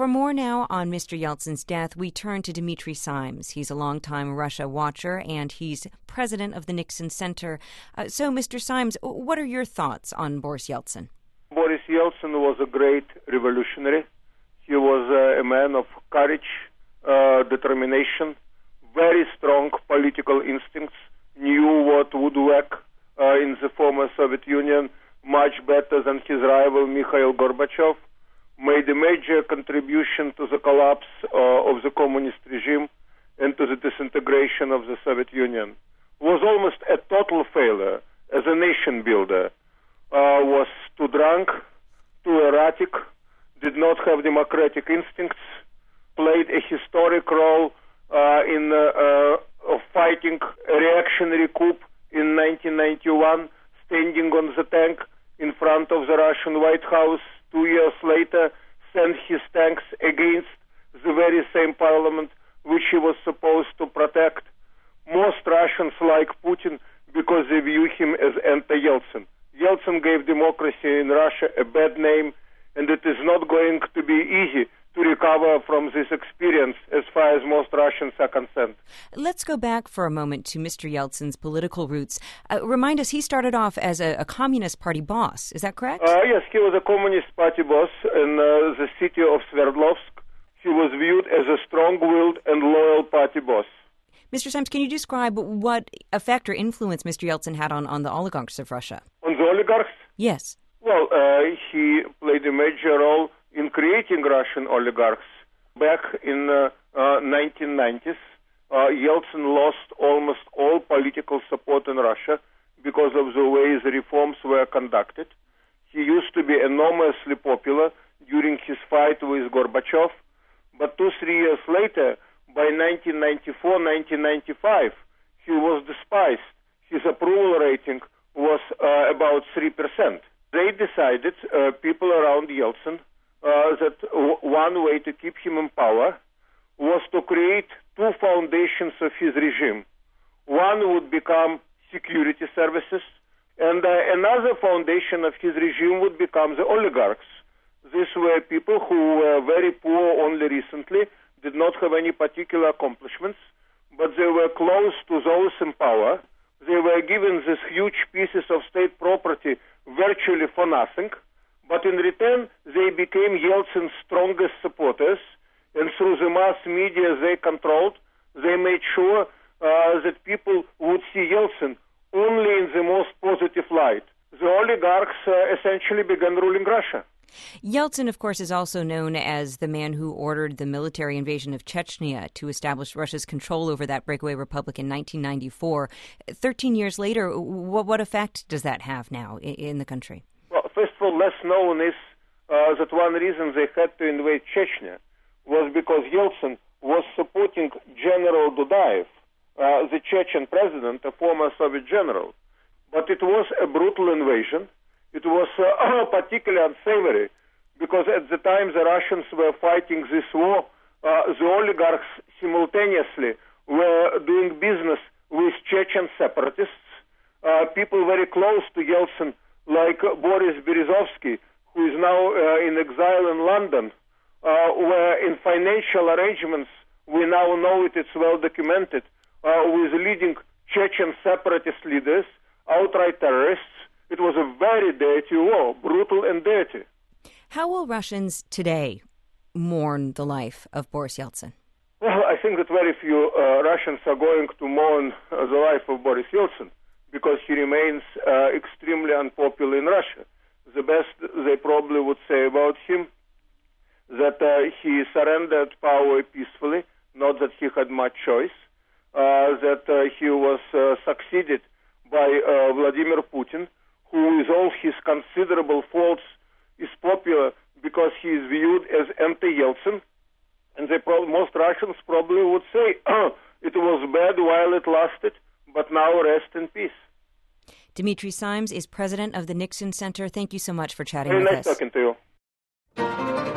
For more now on Mr. Yeltsin's death, we turn to Dmitry Simes. He's a longtime Russia watcher, and he's president of the Nixon Center. So, Mr. Simes, what are your thoughts on Boris Yeltsin? Boris Yeltsin was a great revolutionary. He was a man of courage, determination, very strong political instincts, knew what would work in the former Soviet Union much better than his rival Mikhail Gorbachev, made a major contribution to the collapse of the communist regime and to the disintegration of the Soviet Union. Was almost a total failure as a nation builder. Was too drunk, too erratic, did not have democratic instincts, played a historic role in fighting a reactionary coup in 1991, standing on the tank in front of the Russian White House. 2 years later, sent his tanks against the very same parliament which he was supposed to protect. Most Russians like Putin because they view him as anti-Yeltsin. Yeltsin gave democracy in Russia a bad name, and it is not going to be easy to recover from this experience as far as most Russians are concerned. Let's go back for a moment to Mr. Yeltsin's political roots. Remind us, he started off as a Communist Party boss. Is that correct? Yes, he was a Communist Party boss in the city of Sverdlovsk. He was viewed as a strong-willed and loyal party boss. Mr. Simes, can you describe what effect or influence Mr. Yeltsin had on the oligarchs of Russia? On the oligarchs? Yes. Well, he played a major role in creating Russian oligarchs. Back in 1990s, Yeltsin lost almost all political support in Russia because of the way the reforms were conducted. He used to be enormously popular during his fight with Gorbachev, but 2-3 years later, by 1994-1995, he was despised. His approval rating was about 3%. They decided, people around Yeltsin, that one way to keep him in power was to create two foundations of his regime. One would become security services, and another foundation of his regime would become the oligarchs. These were people who were very poor only recently, did not have any particular accomplishments, but they were close to those in power. They were given these huge pieces of state property virtually for nothing, but in return they became Yeltsin's strongest supporters, and through the mass media they controlled, they made sure that people would see Yeltsin only in the most positive light. The oligarchs essentially began ruling Russia. Yeltsin, of course, is also known as the man who ordered the military invasion of Chechnya to establish Russia's control over that breakaway republic in 1994. 13 years later, what effect does that have now in the country? Well, first of all, less known is that one reason they had to invade Chechnya was because Yeltsin was supporting General Dudaev, the Chechen president, a former Soviet general. But it was a brutal invasion. It was particularly unsavory because at the time the Russians were fighting this war, the oligarchs simultaneously were doing business with Chechen separatists. People very close to Yeltsin, like Boris Berezovsky, who is now in exile in London, were in financial arrangements, we now know it's well documented, with leading Chechen separatist leaders, outright terrorists. It was a very dirty war, brutal and dirty. How will Russians today mourn the life of Boris Yeltsin? Well, I think that very few Russians are going to mourn the life of Boris Yeltsin because he remains extremely unpopular in Russia. The best they probably would say about him that he surrendered power peacefully, not that he had much choice, that he was succeeded by Vladimir Putin, who with all his considerable faults is popular because he is viewed as anti-Yeltsin. And most Russians probably would say, it was bad while it lasted, but now rest in peace. Dmitry Simes is president of the Nixon Center. Thank you so much for chatting Very with nice us. Talking to you.